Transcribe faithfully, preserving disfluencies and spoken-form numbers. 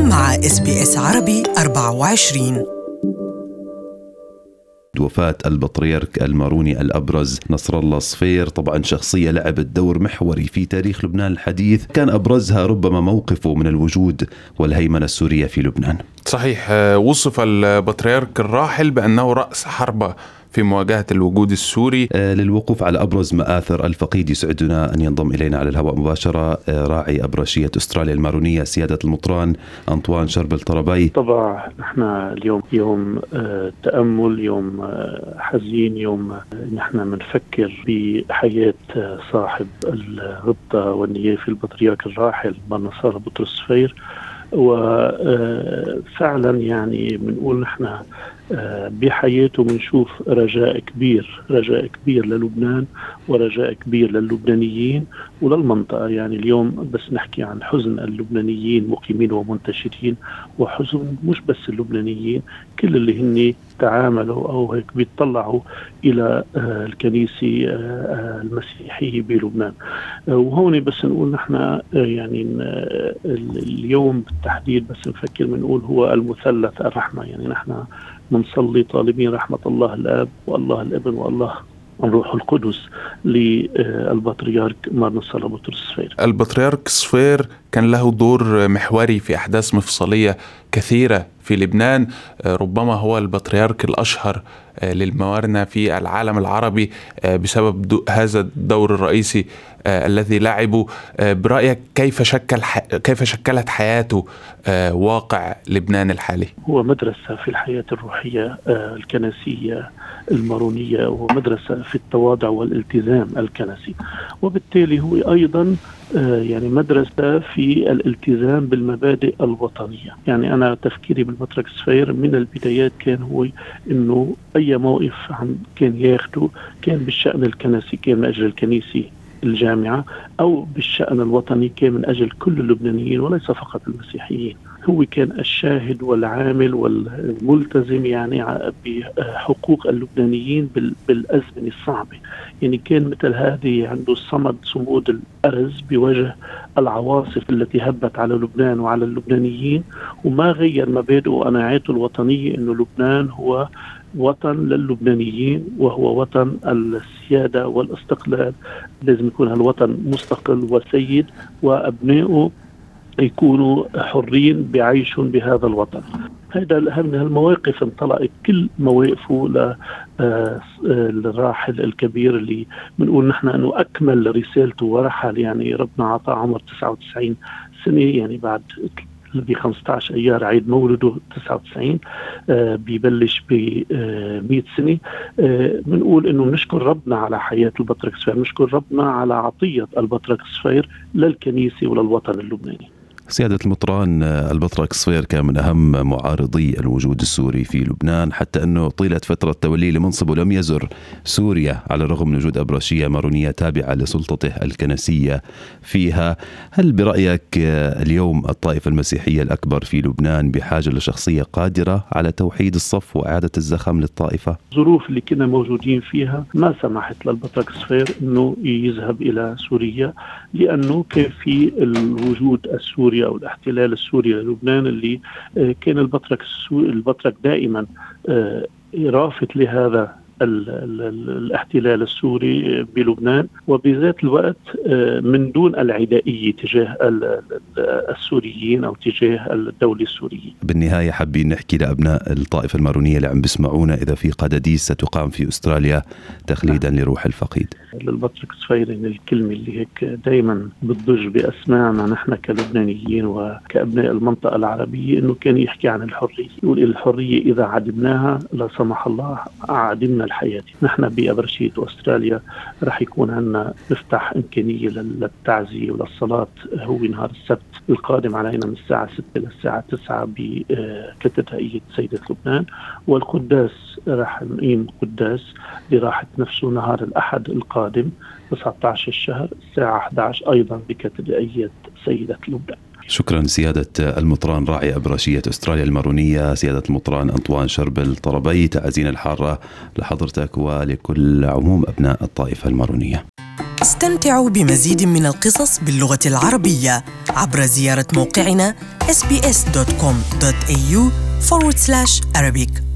أنتم مع إس بي إس عربي أربعة وعشرين. وفاة البطريرك الماروني الأبرز نصر الله صفير، طبعا شخصية لعبت دور محوري في تاريخ لبنان الحديث، كان أبرزها ربما موقفه من الوجود والهيمنة السورية في لبنان. صحيح، وصف البطريرك الراحل بأنه رأس حربة في مواجهة الوجود السوري. للوقوف على أبرز مآثر الفقيد يسعدنا أن ينضم إلينا على الهواء مباشرة راعي أبرشية أستراليا المارونية سيادة المطران أنطوان شربل طربي. طبعا نحن اليوم يوم تأمل، يوم حزين، يوم نحن منفكر بحياة صاحب الغبطة والنيافة البطريرك الراحل نصر بطرس صفير. وفعلا يعني بنقول نحن بحياته بنشوف رجاء كبير رجاء كبير للبنان ورجاء كبير للبنانيين وللمنطقة. يعني اليوم بس نحكي عن حزن اللبنانيين مقيمين ومنتشرين، وحزن مش بس اللبنانيين، كل اللي هن تعاملوا أو هيك بيطلعوا إلى الكنيسة المسيحية بلبنان. وهون بس نقول نحن يعني اليوم بالتحديد بس نفكر بنقول هو المثلث الرحمة. يعني نحن منصلي طالبين رحمة الله الآب والله الابن والله الروح القدس للبطريرك مار نصر بطرس صفير. البطريرك صفير كان له دور محوري في أحداث مفصلية كثيرة في لبنان، ربما هو البطريرك الأشهر للموارنة في العالم العربي بسبب هذا الدور الرئيسي الذي لعبه. برأيك كيف شكل كيف شكلت حياته واقع لبنان الحالي؟ هو مدرسة في الحياة الروحية الكنسية المارونية، ومدرسة في التواضع والالتزام الكنسي، وبالتالي هو أيضا يعني مدرسة في الالتزام بالمبادئ الوطنية. يعني أنا تفكيري بالبطريرك صفير من البدايات كان هو إنه أي موقف عم كان ياخده كان بالشأن الكنسي، كان من أجل الكنيسة الجامعة، أو بالشأن الوطني كان من أجل كل اللبنانيين وليس فقط المسيحيين. هو كان الشاهد والعامل والملتزم يعني بحقوق اللبنانيين بالأزمنة الصعبة. يعني كان مثل هذه عنده الصمد صمود الأرز بوجه العواصف التي هبت على لبنان وعلى اللبنانيين، وما غير مبادئه وقناعاته الوطنية إنه لبنان هو وطن للبنانيين وهو وطن السيادة والاستقلال. لازم يكون هالوطن مستقل وسيد وأبنائه يكونوا حرين بعيشهم بهذا الوطن. هذا من المواقف انطلقت كل مواقفه للراحل الكبير اللي بنقول نحن أنه أكمل رسالته ورحل. يعني ربنا عطاه عمر تسعة وتسعين سنة، يعني بعد ب خمسة عشر أيار عيد مولده تسعة وتسعين آه بيبلش ب مئة سنة. آه بنقول إنه نشكر ربنا على حياة البطريرك صفير، نشكر ربنا على عطية البطريرك صفير للكنيسة وللوطن اللبناني. سيادة المطران، البطريرك صفير كان من أهم معارضي الوجود السوري في لبنان، حتى أنه طيلة فترة توليه لمنصبه لم يزر سوريا على الرغم من وجود أبرشية مارونية تابعة لسلطته الكنسية فيها. هل برأيك اليوم الطائفة المسيحية الأكبر في لبنان بحاجة لشخصية قادرة على توحيد الصف وإعادة الزخم للطائفة؟ الظروف اللي كنا موجودين فيها ما سمحت للبطريرك صفير أنه يذهب إلى سوريا، لأنه كان في الوجود السوري أو الاحتلال السوري للبنان اللي كان البطريرك البطريرك دائما رافض لهذا ال ال ال الاحتلال السوري بلبنان، وبذات الوقت من دون العدائية تجاه السوريين أو تجاه الدولة السورية. بالنهاية حابين نحكي لأبناء الطائفة المارونية اللي عم بيسمعونا إذا في قداديس ستقام في أستراليا تخليدا لروح الفقيد. للبطريرك صفير إن الكلمة اللي هيك دايما بتضج بأسماعنا نحن كلبنانيين وكأبناء المنطقة العربية، إنه كان يحكي عن الحرية، يقول الحرية إذا عدمناها لا سمح الله عدمنا الحياة. نحن بأبرشية أستراليا رح يكون عندنا نفتح إمكانية للتعزية وللصلاة، هو نهار السبت القادم علينا من الساعة ستة للساعة تسعة بكاتدرائية سيدة لبنان، والقداس رح نقيم قداس لراحة نفسه نهار الأحد القادم تسعة عشر الشهر الساعة أحد عشر أيضا بكاتدرائية سيدة لبنان. شكرا سيادة المطران راعي أبرشية أستراليا المارونية سيادة المطران أنطوان شربل طربي، تعزينا الحارة لحضرتك ولكل عموم أبناء الطائفة المارونية. استمتعوا بمزيد من القصص باللغة العربية عبر زيارة موقعنا إس بي إس دوت كوم دوت إيه يو forward slash Arabic.